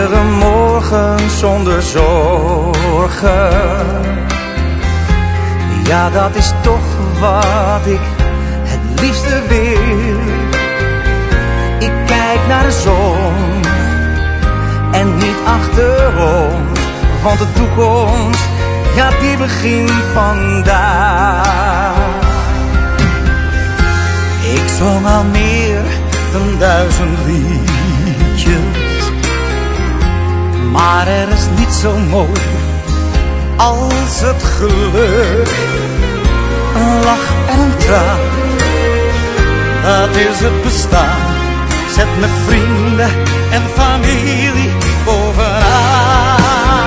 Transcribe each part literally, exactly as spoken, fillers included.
iedere morgen zonder zorgen. Ja, dat is toch wat ik het liefste wil. Ik kijk naar de zon en niet achterom, want de toekomst, ja, die begint vandaag. Ik zong al meer dan duizend liedjes, maar er is niet zo mooi als het geluk. Een lach en een traan, dat is het bestaan. Zet mijn vrienden en familie bovenaan.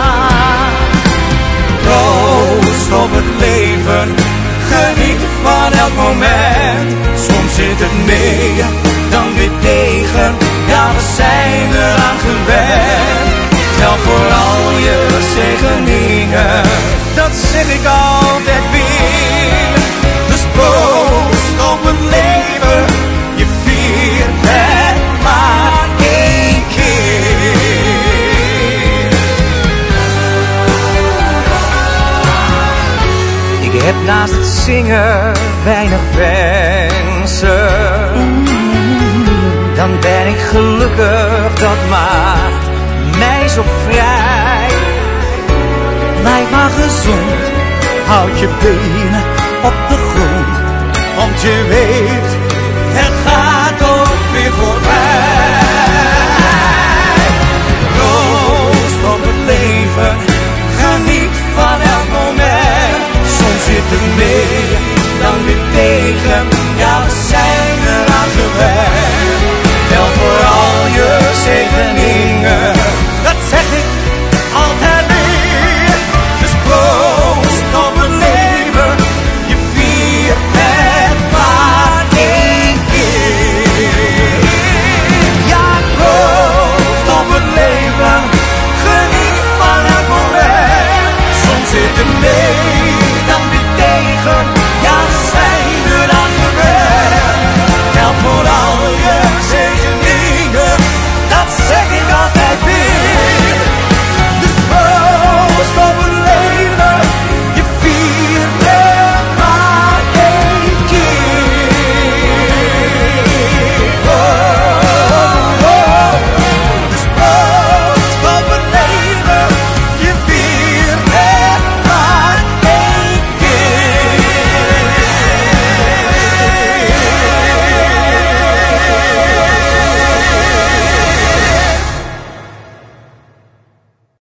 Proost op het leven, geniet van elk moment. Soms zit het mee, dan weer tegen, ja, we zijn eraan gewend. Tel voor al je zegeningen, dat zeg ik altijd weer. Dus proost op het leven, je viert het maar één keer. Ik heb naast het zingen weinig wensen. Dan ben ik gelukkig, dat maakt mij zo vrij. Blijf maar gezond, houd je benen op de grond, want je weet